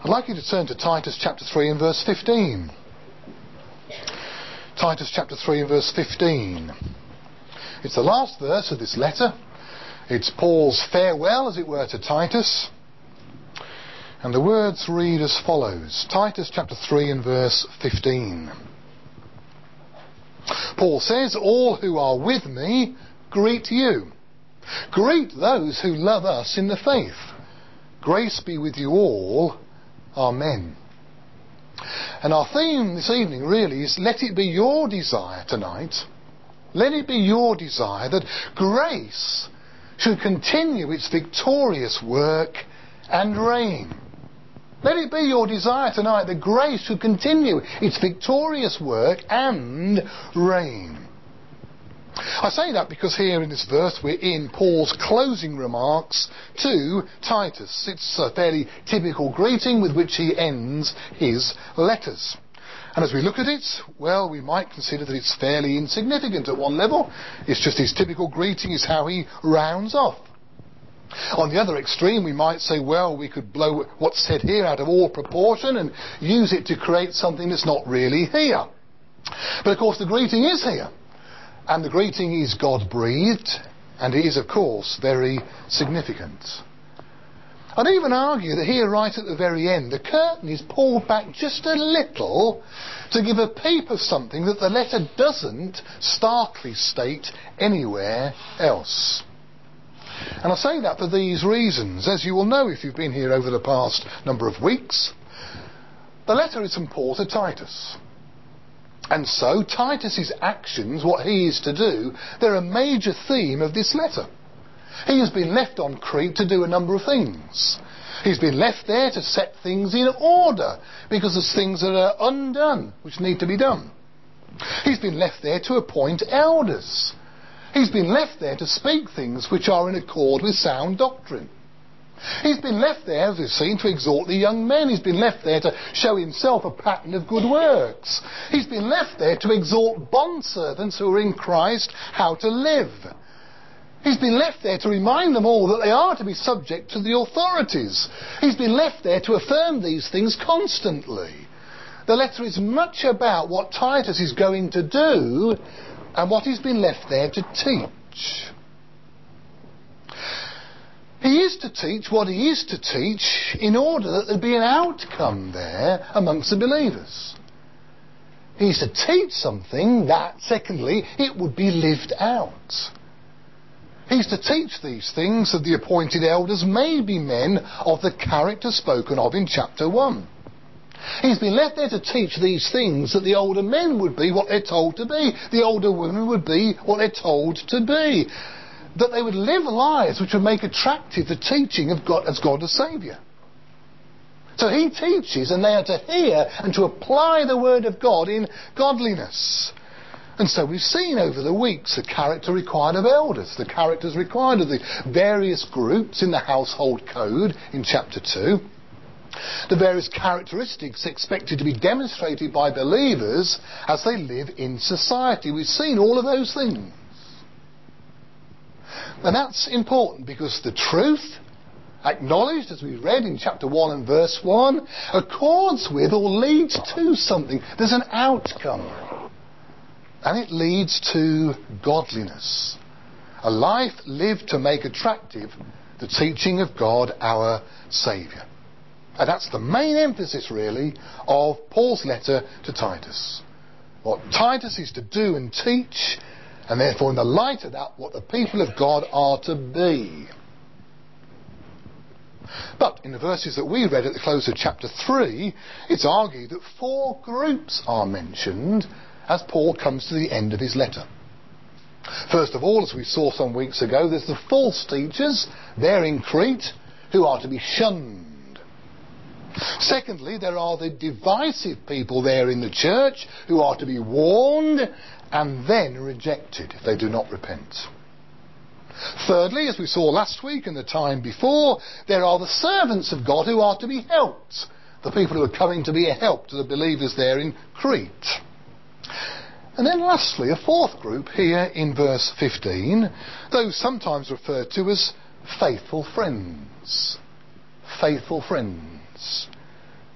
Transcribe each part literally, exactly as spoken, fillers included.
I'd like you to turn to Titus chapter three and verse fifteen. Titus chapter three and verse fifteen. It's the last verse of this letter. It's Paul's farewell, as it were, to Titus. And the words read as follows. Titus chapter three and verse fifteen. Paul says, all who are with me greet you. Greet those who love us in the faith. Grace be with you all. Amen. And our theme this evening really is, let it be your desire tonight, let it be your desire that grace should continue its victorious work and reign. Let it be your desire tonight that grace should continue its victorious work and reign. I say that because here in this verse we're in Paul's closing remarks to Titus. It's a fairly typical greeting with which he ends his letters. And as we look at it, well, we might consider that it's fairly insignificant at one level. It's just his typical greeting is how he rounds off. On the other extreme, we might say, well, we could blow what's said here out of all proportion and use it to create something that's not really here. But of course the greeting is here. And the greeting is God-breathed, and it is, of course, very significant. I'd even argue that here, right at the very end, the curtain is pulled back just a little to give a peep of something that the letter doesn't starkly state anywhere else. And I say that for these reasons. As you will know if you've been here over the past number of weeks, the letter is from Paul to Titus. And so Titus's actions, what he is to do, they're a major theme of this letter. He has been left on Crete to do a number of things. He's been left there to set things in order because there's things that are undone which need to be done. He's been left there to appoint elders. He's been left there to speak things which are in accord with sound doctrine. He's been left there, as we've seen, to exhort the young men. He's been left there to show himself a pattern of good works. He's been left there to exhort bondservants who are in Christ how to live. He's been left there to remind them all that they are to be subject to the authorities. He's been left there to affirm these things constantly. The letter is much about what Titus is going to do and what he's been left there to teach. He is to teach what he is to teach in order that there be an outcome there amongst the believers. He's to teach something that, secondly, it would be lived out. He's to teach these things that the appointed elders may be men of the character spoken of in chapter one. He's been left there to teach these things that the older men would be what they're told to be, the older women would be what they're told to be, that they would live lives which would make attractive the teaching of God as God as Saviour. So he teaches and they are to hear and to apply the word of God in godliness. And so we've seen over the weeks the character required of elders, the characters required of the various groups in the household code in chapter two, the various characteristics expected to be demonstrated by believers as they live in society. We've seen all of those things. And that's important because the truth, acknowledged as we read in chapter one and verse one, accords with or leads to something. There's an outcome. And it leads to godliness. A life lived to make attractive the teaching of God our Saviour. And that's the main emphasis really of Paul's letter to Titus. What Titus is to do and teach, and therefore in the light of that, what the people of God are to be. But in the verses that we read at the close of chapter three, it's argued that four groups are mentioned as Paul comes to the end of his letter. First of all, as we saw some weeks ago, there's the false teachers there in Crete who are to be shunned. Secondly, there are the divisive people there in the church who are to be warned and then rejected if they do not repent. Thirdly, as we saw last week and the time before, there are the servants of God who are to be helped, the people who are coming to be a help to the believers there in Crete. And then lastly, a fourth group here in verse fifteen, those sometimes referred to as faithful friends. Faithful friends.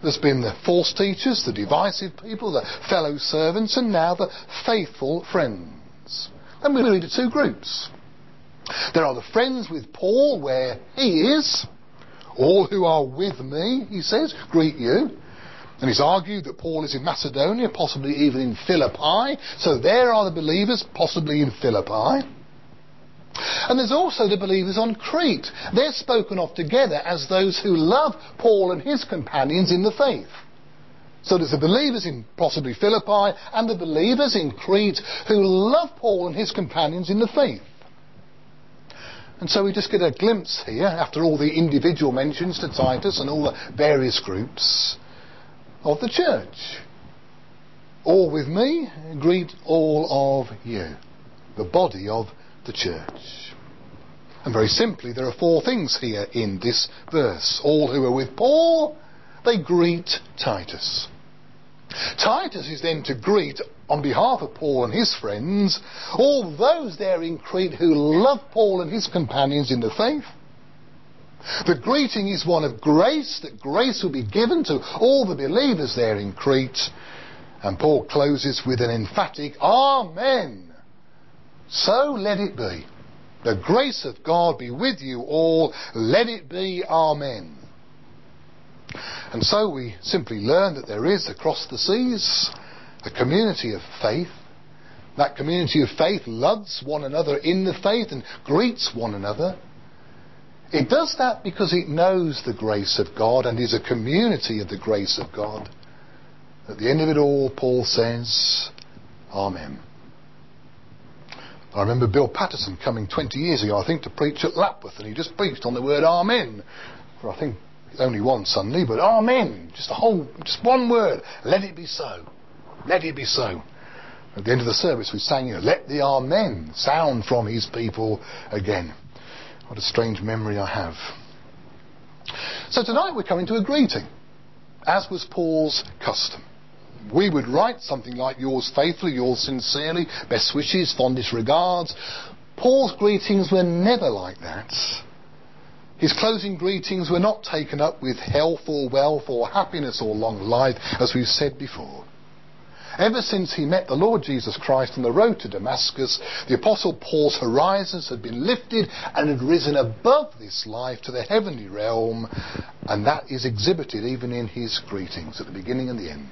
There's been the false teachers, the divisive people, the fellow servants, and now the faithful friends. And we read the two groups. There are the friends with Paul where he is. All who are with me, he says, greet you. And he's argued that Paul is in Macedonia, possibly even in Philippi. So there are the believers, possibly in Philippi. And there's also the believers on Crete. They're spoken of together as those who love Paul and his companions in the faith. So there's the believers in possibly Philippi and the believers in Crete who love Paul and his companions in the faith. And so we just get a glimpse here, after all the individual mentions to Titus and all the various groups, of the church. All with me, greet all of you. The body of the church. And very simply, there are four things here in this verse. All who are with Paul, they greet Titus. Titus is then to greet, on behalf of Paul and his friends, all those there in Crete who love Paul and his companions in the faith. The greeting is one of grace, that grace will be given to all the believers there in Crete. And Paul closes with an emphatic Amen. So let it be. The grace of God be with you all. Let it be. Amen. And so we simply learn that there is, across the seas, a community of faith. That community of faith loves one another in the faith and greets one another. It does that because it knows the grace of God and is a community of the grace of God. At the end of it all, Paul says, Amen. I remember Bill Patterson coming twenty years ago, I think, to preach at Lapworth, and he just preached on the word Amen. For I think only one Sunday, but Amen. Just a whole, just one word. Let it be so. Let it be so. At the end of the service we sang, you know, let the Amen sound from his people again. What a strange memory I have. So tonight we're coming to a greeting, as was Paul's custom. We would write something like yours faithfully, yours sincerely, best wishes, fondest regards. Paul's greetings were never like that. His closing greetings were not taken up with health or wealth or happiness or long life, as we've said before. Ever since he met the Lord Jesus Christ on the road to Damascus, the Apostle Paul's horizons had been lifted and had risen above this life to the heavenly realm, and that is exhibited even in his greetings at the beginning and the end.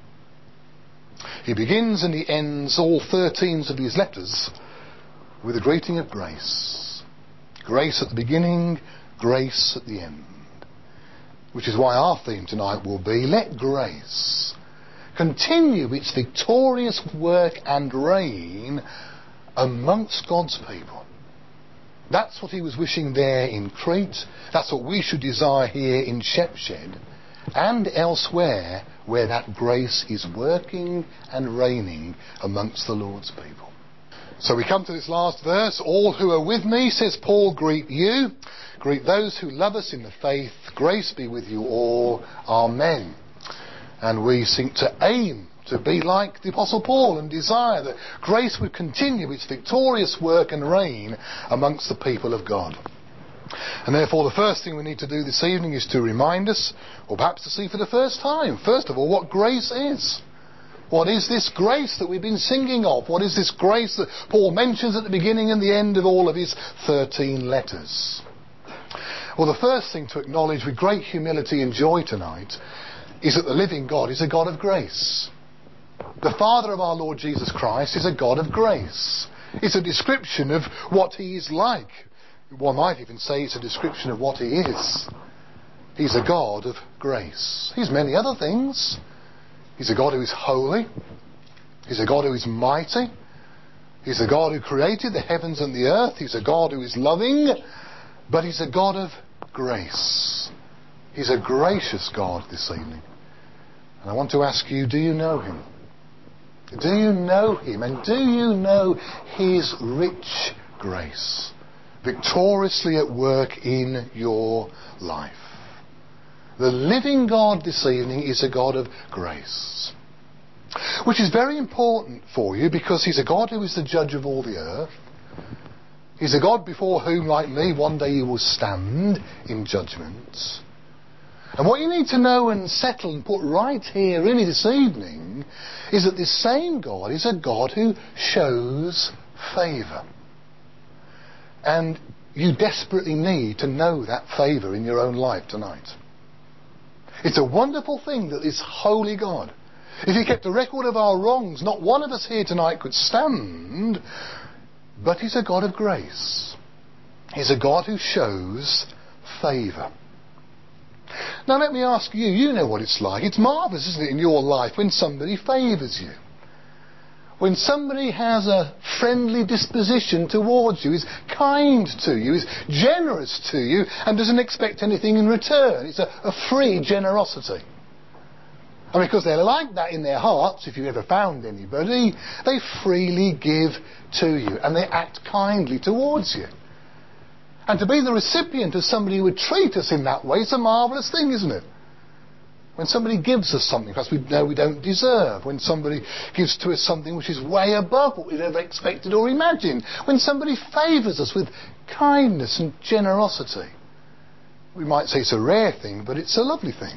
He begins and he ends all thirteen of his letters with a greeting of grace. Grace at the beginning, grace at the end. Which is why our theme tonight will be, let grace continue its victorious work and reign amongst God's people. That's what he was wishing there in Crete. That's what we should desire here in Shepshed and elsewhere where that grace is working and reigning amongst the Lord's people. So we come to this last verse. All who are with me, says Paul, greet you. Greet those who love us in the faith. Grace be with you all. Amen. And we seek to aim to be like the Apostle Paul and desire that grace would continue its victorious work and reign amongst the people of God. And therefore the first thing we need to do this evening is to remind us, or perhaps to see for the first time, first of all, what grace is. What is this grace that we've been singing of? What is this grace that Paul mentions at the beginning and the end of all of his thirteen letters? Well, the first thing to acknowledge with great humility and joy tonight is that the living God is a God of grace. The Father of our Lord Jesus Christ is a God of grace. It's a description of what he is like. One might even say it's a description of what he is. He's a God of grace. He's many other things. He's a God who is holy. He's a God who is mighty. He's a God who created the heavens and the earth. He's a God who is loving. But he's a God of grace. He's a gracious God this evening. And I want to ask you, do you know him? Do you know him? And do you know his rich grace? Victoriously at work in your life. The living God this evening is a God of grace. Which is very important for you because he's a God who is the judge of all the earth. He's a God before whom, like me, one day you will stand in judgment. And what you need to know and settle and put right here really this evening is that this same God is a God who shows favour. And you desperately need to know that favour in your own life tonight. It's a wonderful thing that this holy God, if he kept a record of our wrongs, not one of us here tonight could stand, but he's a God of grace. He's a God who shows favour. Now let me ask you, you know what it's like. It's marvellous, isn't it, in your life when somebody favours you. When somebody has a friendly disposition towards you, is kind to you, is generous to you, and doesn't expect anything in return. It's a, a free generosity. And because they're like that in their hearts, if you ever found anybody, they freely give to you, and they act kindly towards you. And to be the recipient of somebody who would treat us in that way is a marvellous thing, isn't it? When somebody gives us something, perhaps we know we don't deserve. When somebody gives to us something which is way above what we'd ever expected or imagined. When somebody favours us with kindness and generosity. We might say it's a rare thing, but it's a lovely thing.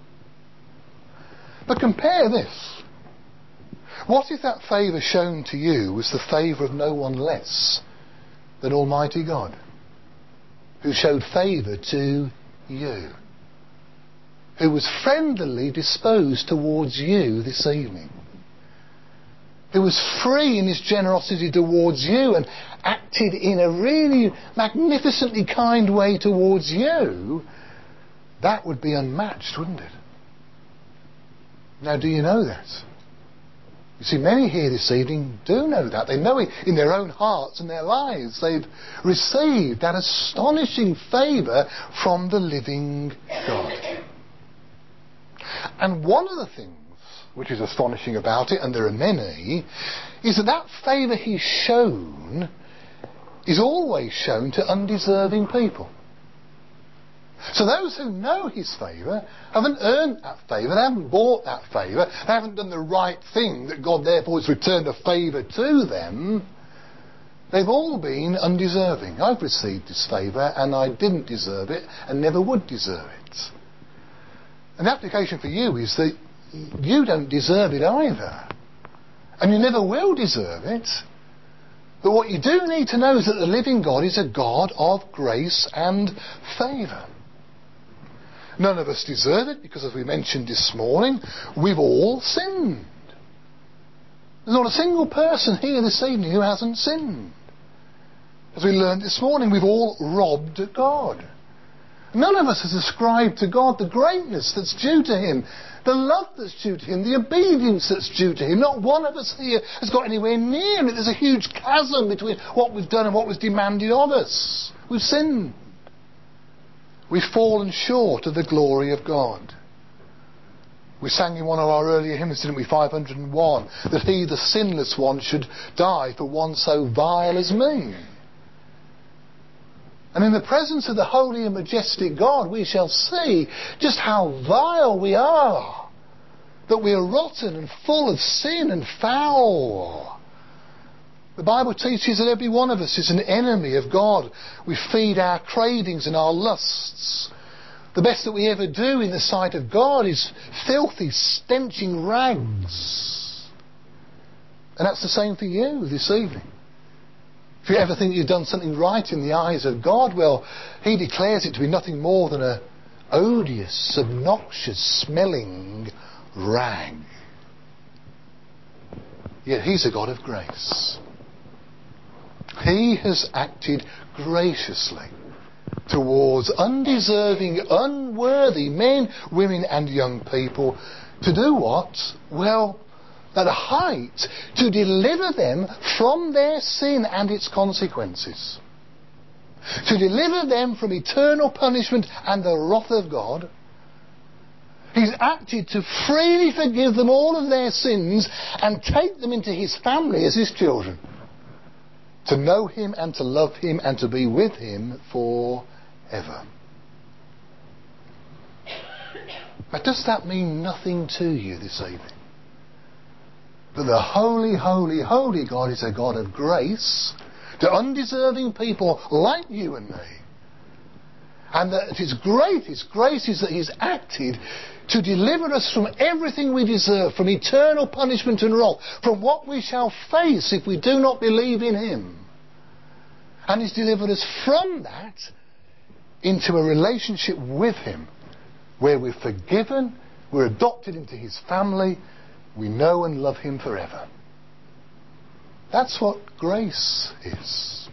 But compare this. What if that favour shown to you was the favour of no one less than Almighty God, who showed favour to you, who was friendlily disposed towards you this evening, who was free in his generosity towards you and acted in a really magnificently kind way towards you? That would be unmatched, wouldn't it? Now, do you know that? You see, many here this evening do know that. They know it in their own hearts and their lives. They've received that astonishing favour from the living God. And one of the things which is astonishing about it, and there are many, is that that favour he's shown is always shown to undeserving people. So those who know his favour haven't earned that favour, they haven't bought that favour, they haven't done the right thing that God therefore has returned a favour to them. They've all been undeserving. I've received this favour and I didn't deserve it and never would deserve it. And the application for you is that you don't deserve it either. And you never will deserve it. But what you do need to know is that the living God is a God of grace and favour. None of us deserve it because, as we mentioned this morning, we've all sinned. There's not a single person here this evening who hasn't sinned. As we learned this morning, we've all robbed God. None of us has ascribed to God the greatness that's due to him, the love that's due to him, the obedience that's due to him. Not one of us here has got anywhere near it. There's a huge chasm between what we've done and what was demanded of us. We've sinned. We've fallen short of the glory of God. We sang in one of our earlier hymns, didn't we, five hundred and one, that he, the sinless one, should die for one so vile as me. And in the presence of the holy and majestic God, we shall see just how vile we are, that we are rotten and full of sin and foul. The Bible teaches that every one of us is an enemy of God. We feed our cravings and our lusts. The best that we ever do in the sight of God is filthy, stenching rags. And that's the same for you this evening. If you ever think you've done something right in the eyes of God, well, he declares it to be nothing more than a odious, obnoxious, smelling rag. Yet he's a God of grace. He has acted graciously towards undeserving, unworthy men, women and young people to do what? Well, at a height, to deliver them from their sin and its consequences. To deliver them from eternal punishment and the wrath of God. He's acted to freely forgive them all of their sins and take them into his family as his children. To know him and to love him and to be with him forever. But does that mean nothing to you this evening? That the holy, holy, holy God is a God of grace to undeserving people like you and me. And that His greatest grace is that He's acted to deliver us from everything we deserve, from eternal punishment and wrath, from what we shall face if we do not believe in Him. And He's delivered us from that into a relationship with Him, where we're forgiven, we're adopted into His family, we know and love Him forever. That's what grace is.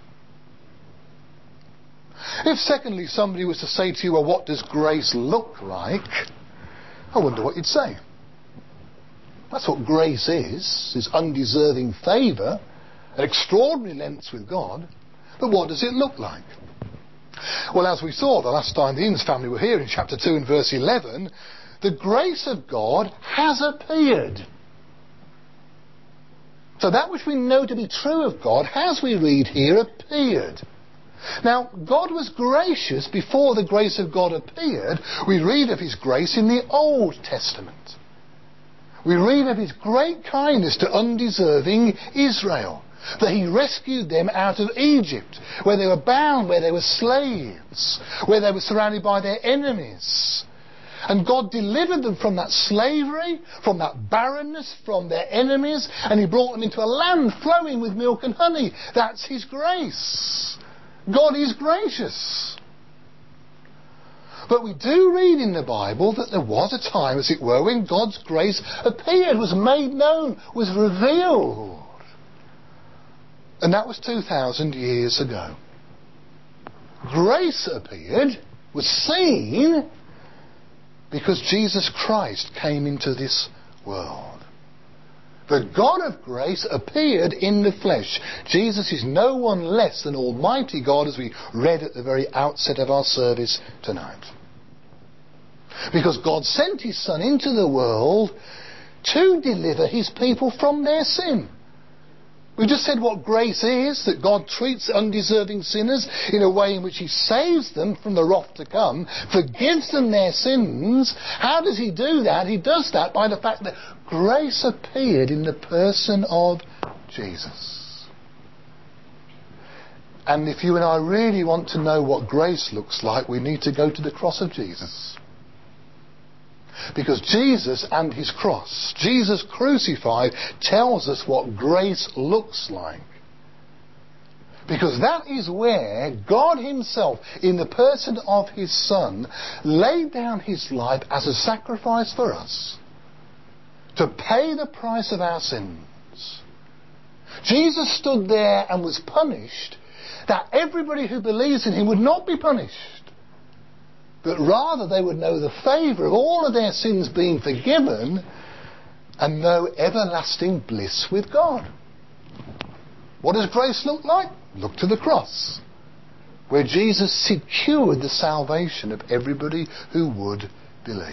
If secondly somebody was to say to you, well, what does grace look like? I wonder what you'd say. That's what grace is, is undeserving favour, an extraordinary lengths with God. But what does it look like? Well, as we saw the last time the Innes family were here in chapter two and verse eleven, the grace of God has appeared. So that which we know to be true of God has, we read here, appeared. Now, God was gracious before the grace of God appeared. We read of His grace in the Old Testament. We read of His great kindness to undeserving Israel, that He rescued them out of Egypt, where they were bound, where they were slaves, where they were surrounded by their enemies. And God delivered them from that slavery, from that barrenness, from their enemies, and He brought them into a land flowing with milk and honey. That's His grace. God is gracious. But we do read in the Bible that there was a time, as it were, when God's grace appeared, was made known, was revealed. And that was two thousand years ago. Grace appeared, was seen, because Jesus Christ came into this world. The God of grace appeared in the flesh. Jesus is no one less than Almighty God, as we read at the very outset of our service tonight. Because God sent His Son into the world to deliver His people from their sin. We just said what grace is, that God treats undeserving sinners in a way in which He saves them from the wrath to come, forgives them their sins. How does He do that? He does that by the fact that grace appeared in the person of Jesus. And if you and I really want to know what grace looks like, we need to go to the cross of Jesus. Because Jesus and His cross, Jesus crucified, tells us what grace looks like. Because that is where God Himself, in the person of His Son, laid down His life as a sacrifice for us, to pay the price of our sins. Jesus stood there and was punished, that everybody who believes in Him would not be punished, but rather they would know the favour of all of their sins being forgiven and know everlasting bliss with God. What does grace look like? Look to the cross, where Jesus secured the salvation of everybody who would believe.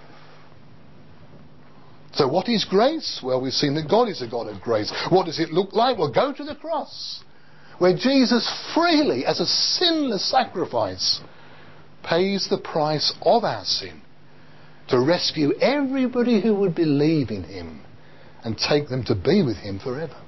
So what is grace? Well, we've seen that God is a God of grace. What does it look like? Well, go to the cross, where Jesus freely, as a sinless sacrifice, pays the price of our sin to rescue everybody who would believe in Him and take them to be with Him forever.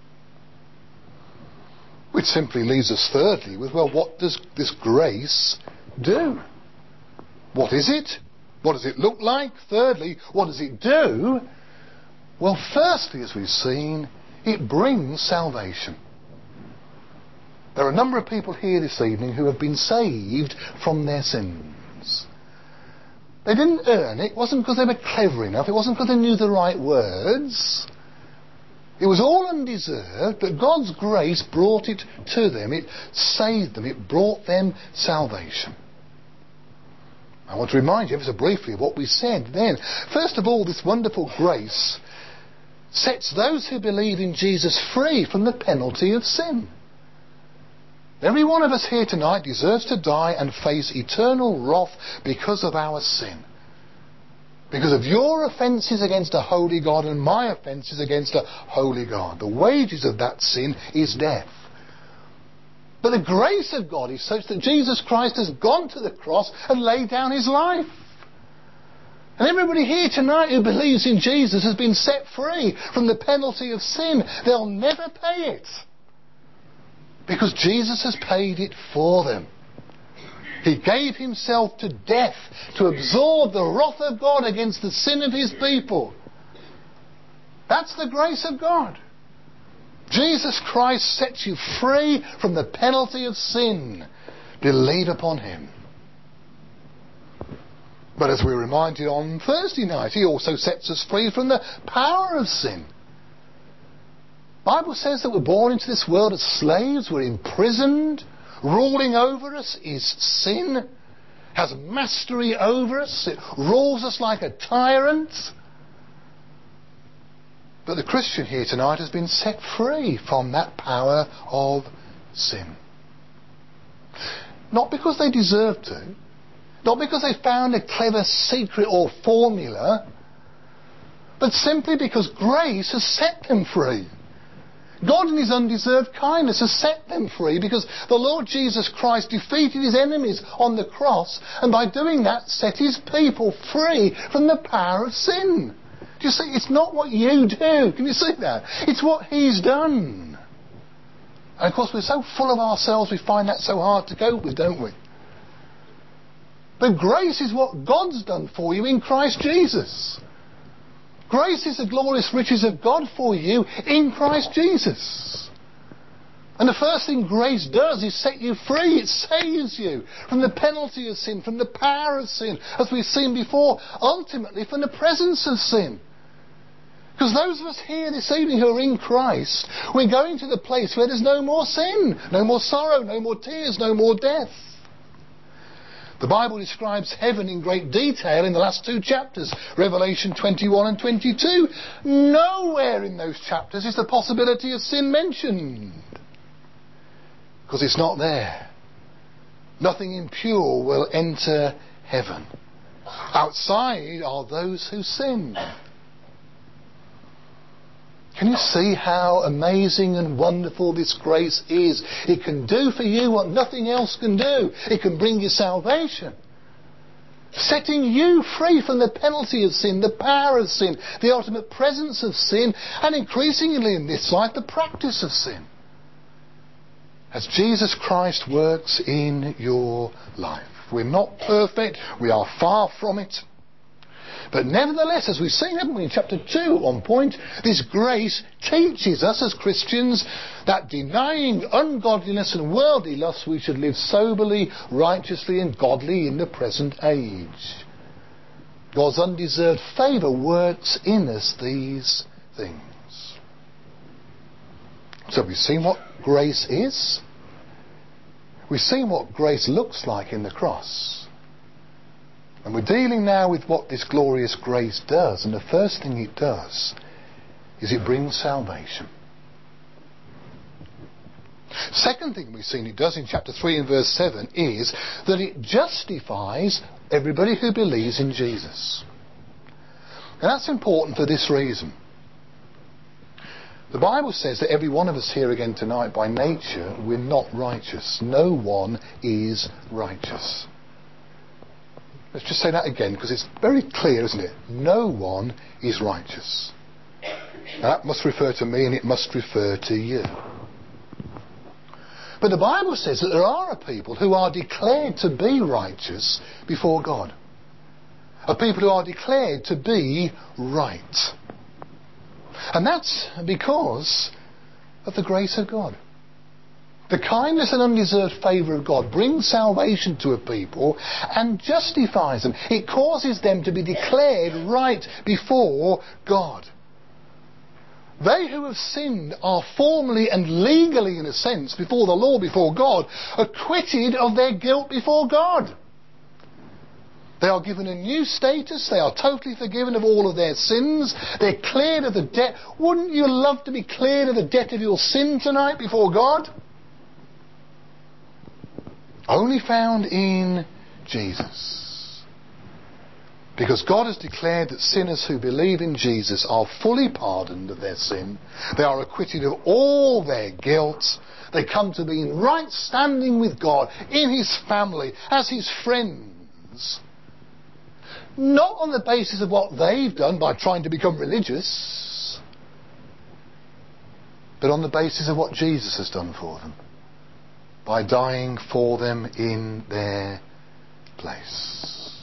Which simply leaves us thirdly with, well, what does this grace do? What is it? What does it look like? Thirdly, what does it do? Well, firstly, as we've seen, it brings salvation. There are a number of people here this evening who have been saved from their sins. They didn't earn it. It wasn't because they were clever enough. It wasn't because they knew the right words. It was all undeserved, but God's grace brought it to them. It saved them. It brought them salvation. I want to remind you ever so briefly of what we said then. First of all, this wonderful grace sets those who believe in Jesus free from the penalty of sin. Every one of us here tonight deserves to die and face eternal wrath because of our sin. Because of your offences against a holy God and my offences against a holy God. The wages of that sin is death. But the grace of God is such that Jesus Christ has gone to the cross and laid down His life. And everybody here tonight who believes in Jesus has been set free from the penalty of sin. They'll never pay it, because Jesus has paid it for them. He gave himself to death to absorb the wrath of God against the sin of his people. That's the grace of God. Jesus Christ sets you free from the penalty of sin. Believe upon him. But as we were reminded on Thursday night, he also sets us free from the power of sin. The Bible says that we're born into this world as slaves, we're imprisoned. Ruling over us is sin, has mastery over us, it rules us like a tyrant. But the Christian here tonight has been set free from that power of sin. Not because they deserve to, not because they found a clever secret or formula, but simply because grace has set them free. God in his undeserved kindness has set them free because the Lord Jesus Christ defeated his enemies on the cross, and by doing that set his people free from the power of sin. Do you see? It's not what you do. Can you see that? It's what he's done. And of course we're so full of ourselves we find that so hard to cope with, don't we? But grace is what God's done for you in Christ Jesus. Grace is the glorious riches of God for you in Christ Jesus. And the first thing grace does is set you free. It saves you from the penalty of sin, from the power of sin, as we've seen before, ultimately from the presence of sin. Because those of us here this evening who are in Christ, we're going to the place where there's no more sin, no more sorrow, no more tears, no more death. The Bible describes heaven in great detail in the last two chapters, Revelation twenty-one and twenty-two. Nowhere in those chapters is the possibility of sin mentioned. Because it's not there. Nothing impure will enter heaven. Outside are those who sin. Can you see how amazing and wonderful this grace is? It can do for you what nothing else can do. It can bring you salvation. Setting you free from the penalty of sin, the power of sin, the ultimate presence of sin, and increasingly in this life, the practice of sin. As Jesus Christ works in your life. We're not perfect. We are far from it. But nevertheless, as we've seen, haven't we, in chapter two at one point, this grace teaches us as Christians that denying ungodliness and worldly lusts, we should live soberly, righteously and godly in the present age. God's undeserved favour works in us these things. So we've seen what grace is. We've seen what grace looks like in the cross. And we're dealing now with what this glorious grace does. And the first thing it does is it brings salvation. Second thing we've seen it does in chapter three and verse seven is that it justifies everybody who believes in Jesus. And that's important for this reason. The Bible says that every one of us here again tonight, by nature, we're not righteous. No one is righteous. Let's just say that again, because it's very clear, isn't it? No one is righteous. Now, that must refer to me and it must refer to you. But the Bible says that there are a people who are declared to be righteous before God. A people who are declared to be right. And that's because of the grace of God. The kindness and undeserved favour of God brings salvation to a people and justifies them. It causes them to be declared right before God. They who have sinned are formally and legally, in a sense, before the law, before God, acquitted of their guilt before God. They are given a new status. They are totally forgiven of all of their sins. They're cleared of the debt. Wouldn't you love to be cleared of the debt of your sin tonight before God? Only found in Jesus. Because God has declared that sinners who believe in Jesus are fully pardoned of their sin. They are acquitted of all their guilt. They come to be in right standing with God, in his family, as his friends. Not on the basis of what they've done by trying to become religious, but on the basis of what Jesus has done for them. By dying for them in their place.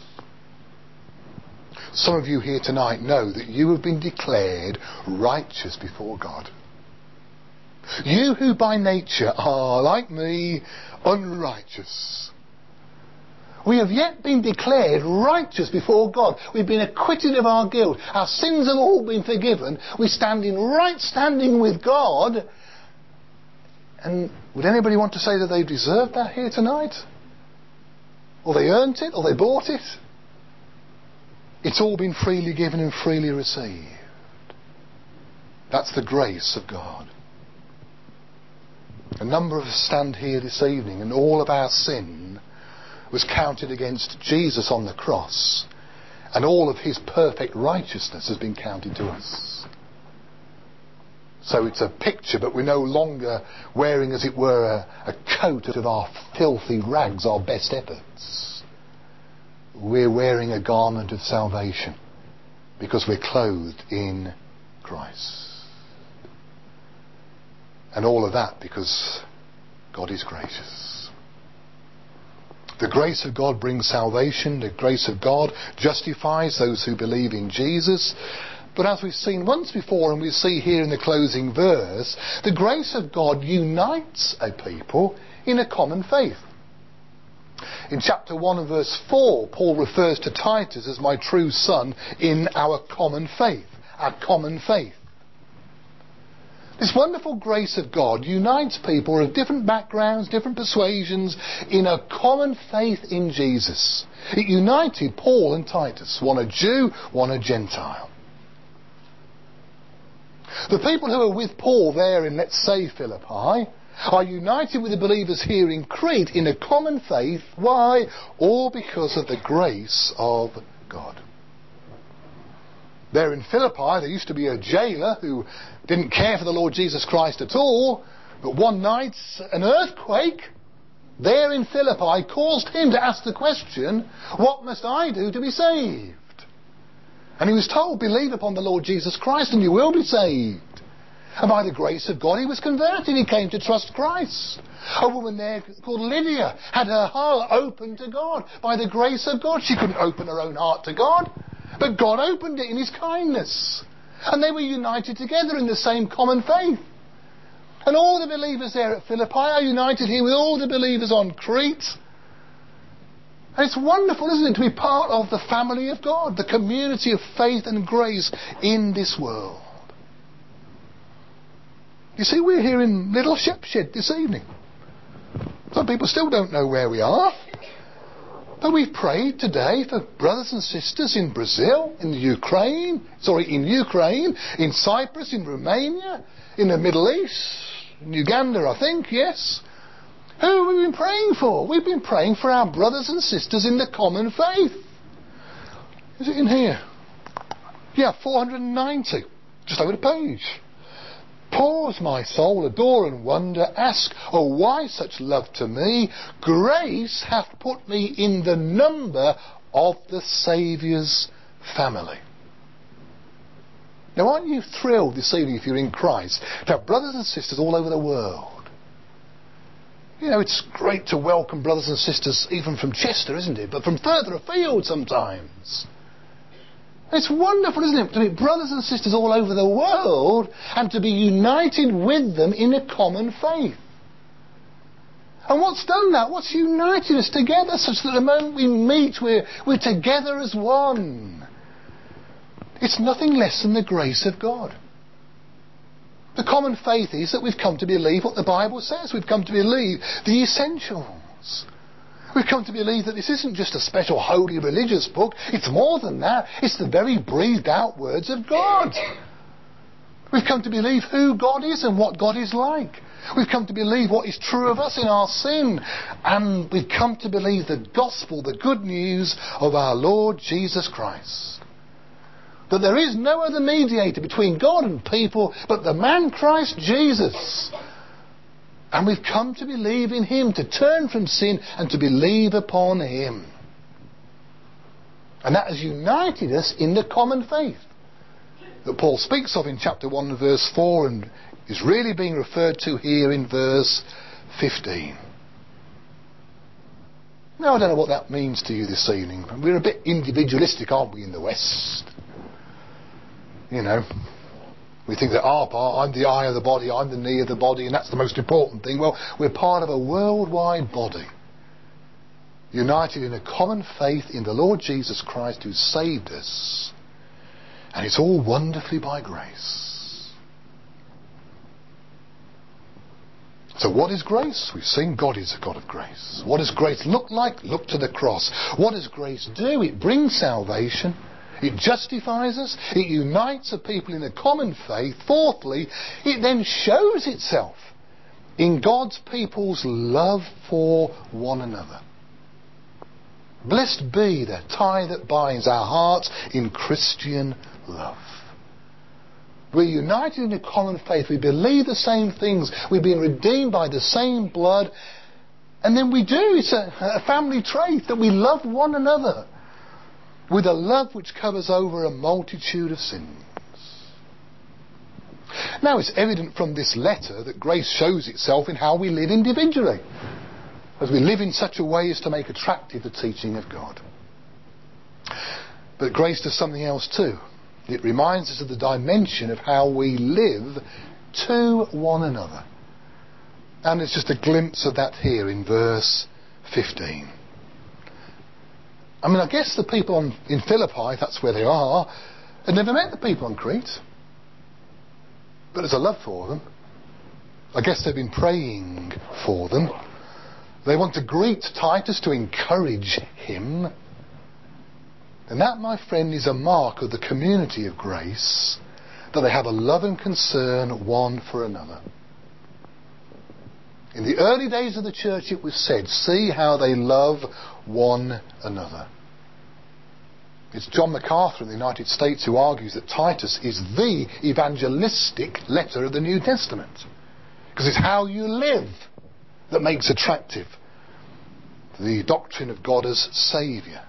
Some of you here tonight know that you have been declared righteous before God. You who by nature are, like me, unrighteous. We have yet been declared righteous before God. We've been acquitted of our guilt. Our sins have all been forgiven. We stand in right standing with God. And would anybody want to say that they deserved that here tonight? Or they earned it? Or they bought it? It's all been freely given and freely received. That's the grace of God. A number of us stand here this evening and all of our sin was counted against Jesus on the cross, and all of his perfect righteousness has been counted to us. So it's a picture, but we're no longer wearing, as it were, a, a coat of our filthy rags, our best efforts. We're wearing a garment of salvation because we're clothed in Christ. And all of that because God is gracious. The grace of God brings salvation. The grace of God justifies those who believe in Jesus. But as we've seen once before, and we see here in the closing verse, the grace of God unites a people in a common faith. In chapter one and verse four, Paul refers to Titus as my true son in our common faith. Our common faith. This wonderful grace of God unites people of different backgrounds, different persuasions, in a common faith in Jesus. It united Paul and Titus, one a Jew, one a Gentile. The people who are with Paul there in, let's say, Philippi, are united with the believers here in Crete in a common faith. Why? All because of the grace of God. There in Philippi, there used to be a jailer who didn't care for the Lord Jesus Christ at all, but one night an earthquake there in Philippi caused him to ask the question, what must I do to be saved? And he was told, believe upon the Lord Jesus Christ and you will be saved. And by the grace of God he was converted. He came to trust Christ. A woman there called Lydia had her heart open to God. By the grace of God, she couldn't open her own heart to God, but God opened it in his kindness. And they were united together in the same common faith. And all the believers there at Philippi are united here with all the believers on Crete. And it's wonderful, isn't it, to be part of the family of God, the community of faith and grace in this world. You see, we're here in Little Shepshed this evening. Some people still don't know where we are. But we've prayed today for brothers and sisters in Brazil, in the Ukraine, sorry, in Ukraine, in Cyprus, in Romania, in the Middle East, in Uganda, I think, yes. Who have we been praying for? We've been praying for our brothers and sisters in the common faith. Is it in here? Yeah, four hundred ninety. Just over the page. Pause, my soul, adore and wonder. Ask, oh, why such love to me? Grace hath put me in the number of the Saviour's family. Now, aren't you thrilled this evening, if you're in Christ, to have brothers and sisters all over the world? You know, it's great to welcome brothers and sisters even from Chester, isn't it? But from further afield sometimes. It's wonderful, isn't it, to meet brothers and sisters all over the world and to be united with them in a common faith. And what's done that? What's united us together such that the moment we meet we're, we're together as one? It's nothing less than the grace of God. The common faith is that we've come to believe what the Bible says. We've come to believe the essentials. We've come to believe that this isn't just a special holy religious book. It's more than that. It's the very breathed out words of God. We've come to believe who God is and what God is like. We've come to believe what is true of us in our sin. And we've come to believe the gospel, the good news of our Lord Jesus Christ. That there is no other mediator between God and people but the man Christ Jesus. And we've come to believe in him, to turn from sin and to believe upon him. And that has united us in the common faith that Paul speaks of in chapter one verse four and is really being referred to here in verse fifteen. Now, I don't know what that means to you this evening. We're a bit individualistic, aren't we, in the West? You know, we think that our part, I'm the eye of the body, I'm the knee of the body, and that's the most important thing. Well, we're part of a worldwide body, united in a common faith in the Lord Jesus Christ who saved us. And it's all wonderfully by grace. So what is grace? We've seen God is a God of grace. What does grace look like? Look to the cross. What does grace do? It brings salvation. It justifies us. It unites a people in a common faith. Fourthly, it then shows itself in God's people's love for one another. Blessed be the tie that binds our hearts in Christian love. We're united in a common faith. We believe the same things. We've been redeemed by the same blood. And then we do. It's a, a family trait that we love one another with a love which covers over a multitude of sins. Now, it's evident from this letter that grace shows itself in how we live individually, as we live in such a way as to make attractive the teaching of God. But grace does something else too. It reminds us of the dimension of how we live to one another. And there's just a glimpse of that here in verse fifteen. I mean, I guess the people on, in Philippi, that's where they are, had never met the people on Crete. But there's a love for them. I guess they've been praying for them. They want to greet Titus, to encourage him. And that, my friend, is a mark of the community of grace, that they have a love and concern one for another. In the early days of the church it was said, see how they love one another. It's John MacArthur in the United States who argues that Titus is the evangelistic letter of the New Testament, because it's how you live that makes attractive the doctrine of God as Saviour.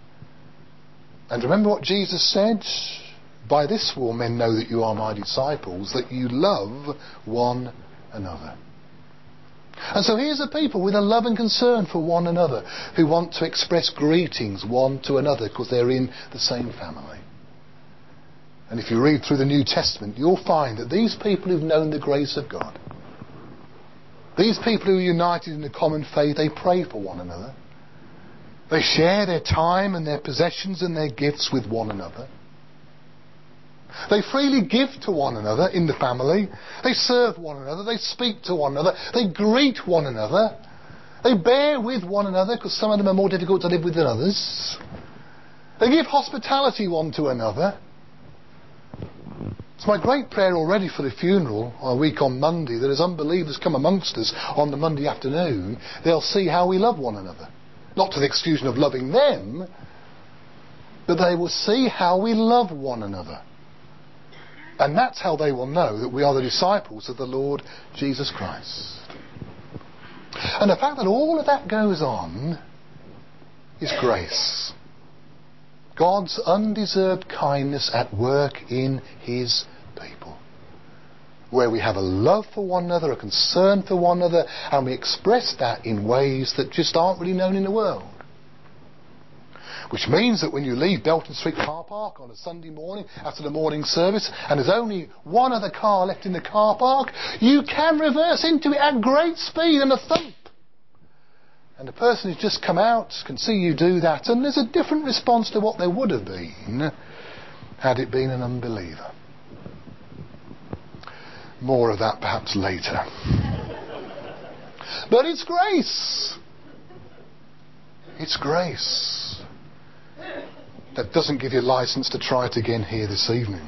And remember what Jesus said? By this will men know that you are my disciples, that you love one another. And so here's a people with a love and concern for one another, who want to express greetings one to another because they're in the same family. And if you read through the New Testament, you'll find that these people who've known the grace of God, these people who are united in a common faith, they pray for one another. They share their time and their possessions and their gifts with one another. They freely give to one another in the family. They serve one another. They speak to one another. They greet one another. They bear with one another, because some of them are more difficult to live with than others. They give hospitality one to another. It's my great prayer already for the funeral a week on Monday, that as unbelievers come amongst us on the Monday afternoon, they'll see how we love one another. Not to the exclusion of loving them, but they will see how we love one another. And that's how they will know that we are the disciples of the Lord Jesus Christ. And the fact that all of that goes on is grace. God's undeserved kindness at work in his people, where we have a love for one another, a concern for one another, and we express that in ways that just aren't really known in the world. Which means that when you leave Belton Street car park on a Sunday morning after the morning service, and there's only one other car left in the car park, you can reverse into it at great speed and a thump. And the person who's just come out can see you do that, and there's a different response to what there would have been had it been an unbeliever. More of that perhaps later. But it's grace. It's grace. That doesn't give you license to try it again here this evening.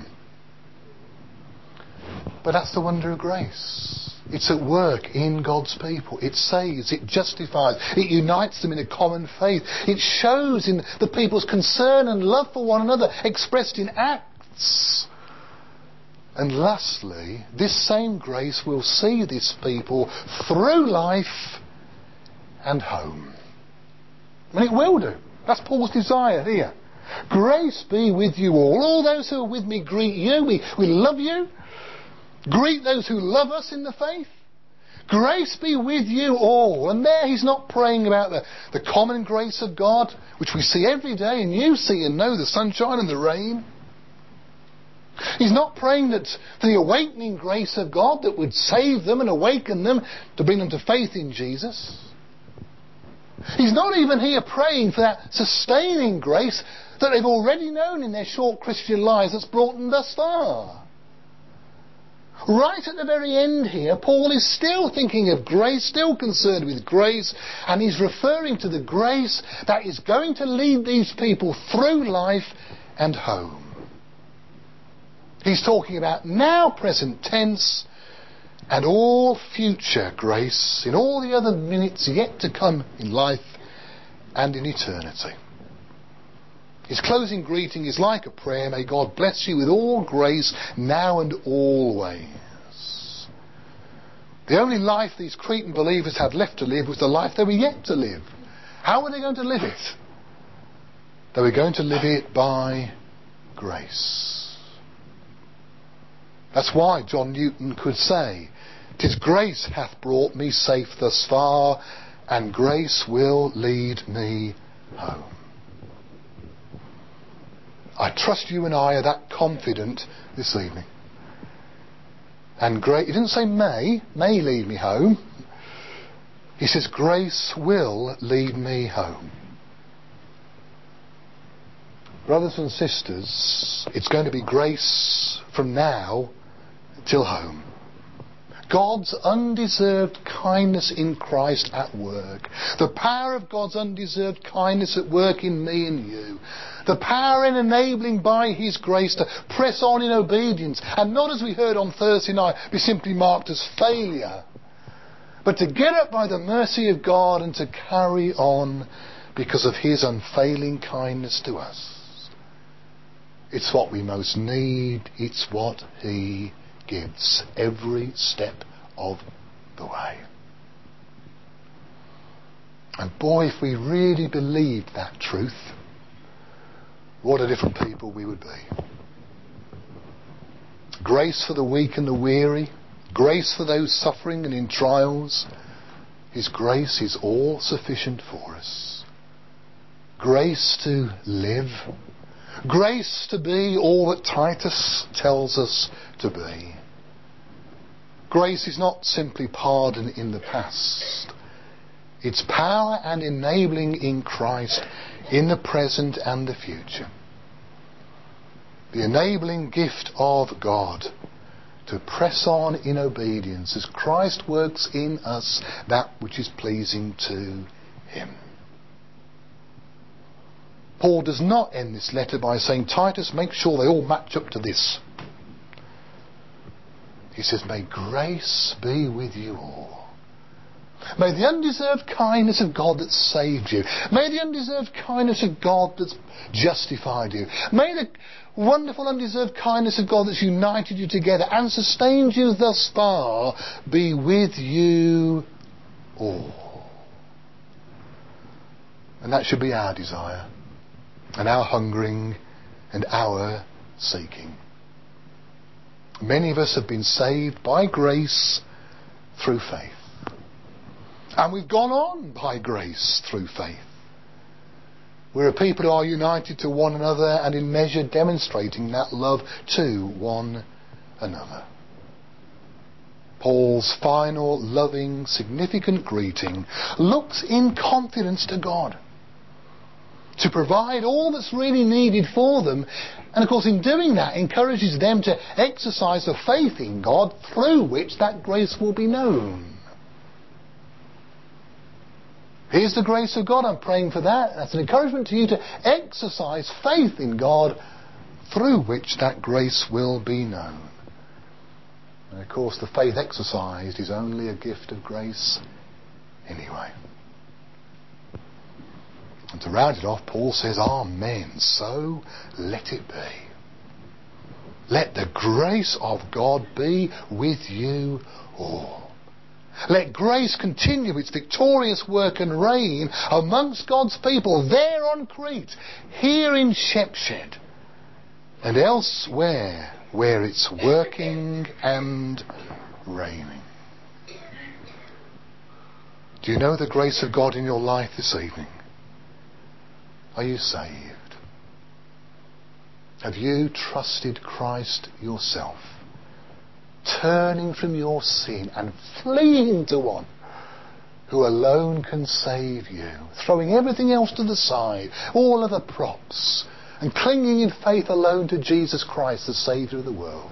But that's the wonder of grace. It's at work in God's people. It saves, it justifies, it unites them in a common faith. It shows in the people's concern and love for one another, expressed in acts. And lastly, this same grace will see this people through life and home. And it will do. That's Paul's desire here. Grace be with you all. All those who are with me greet you. We, we love you. Greet those who love us in the faith. Grace be with you all. And there he's not praying about the, the common grace of God, which we see every day and you see and know, the sunshine and the rain. He's not praying that for the awakening grace of God that would save them and awaken them to bring them to faith in Jesus. He's not even here praying for that sustaining grace that they've already known in their short Christian lives that's brought them thus far. Right at the very end here, Paul is still thinking of grace, still concerned with grace, and he's referring to the grace that is going to lead these people through life and home. He's talking about now present tense and all future grace in all the other minutes yet to come in life and in eternity. His closing greeting is like a prayer. May God bless you with all grace now and always. The only life these Cretan believers had left to live was the life they were yet to live. How were they going to live it? They were going to live it by grace. That's why John Newton could say, "'Tis grace hath brought me safe thus far, and grace will lead me home." I trust you and I are that confident this evening. And grace, he didn't say may, may lead me home. He says grace will lead me home. Brothers and sisters, it's going to be grace from now till home. God's undeserved kindness in Christ at work. The power of God's undeserved kindness at work in me and you. The power in enabling by His grace to press on in obedience. And not, as we heard on Thursday night, be simply marked as failure. But to get up by the mercy of God and to carry on because of His unfailing kindness to us. It's what we most need. It's what He gives every step of the way. And boy, if we really believed that truth, what a different people we would be. Grace for the weak and the weary, grace for those suffering and in trials. His grace is all sufficient for us. Grace to live, grace to be all that Titus tells us to be. Grace is not simply pardon in the past. It's power and enabling in Christ in the present and the future. The enabling gift of God to press on in obedience as Christ works in us that which is pleasing to Him. Paul does not end this letter by saying, Titus, make sure they all match up to this. He says, may grace be with you all. May the undeserved kindness of God that saved you, may the undeserved kindness of God that's justified you, may the wonderful undeserved kindness of God that's united you together and sustained you thus far be with you all. And that should be our desire and our hungering and our seeking. Many of us have been saved by grace through faith. And we've gone on by grace through faith. We're a people who are united to one another and in measure demonstrating that love to one another. Paul's final, loving, significant greeting looks in confidence to God to provide all that's really needed for them. And of course in doing that encourages them to exercise a faith in God through which that grace will be known. Here's the grace of God. I'm praying for that. That's an encouragement to you to exercise faith in God through which that grace will be known. And of course the faith exercised is only a gift of grace anyway. And to round it off, Paul says, Amen. So let it be. Let the grace of God be with you all. Let grace continue its victorious work and reign amongst God's people there on Crete, here in Shepshed, and elsewhere where it's working and reigning. Do you know the grace of God in your life this evening? Are you saved? Have you trusted Christ yourself? Turning from your sin and fleeing to one who alone can save you. Throwing everything else to the side, all other props, and clinging in faith alone to Jesus Christ, the Saviour of the world.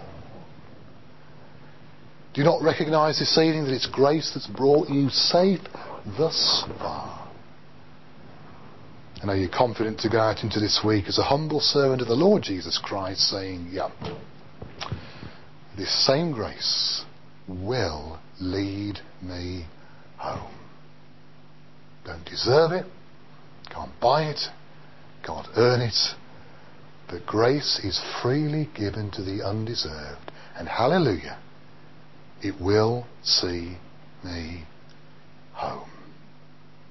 Do you not recognise this evening that it's grace that's brought you safe thus far? And are you confident to go out into this week as a humble servant of the Lord Jesus Christ, saying, yep, this same grace will lead me home. Don't deserve it, can't buy it, can't earn it, but grace is freely given to the undeserved, and hallelujah, it will see me home.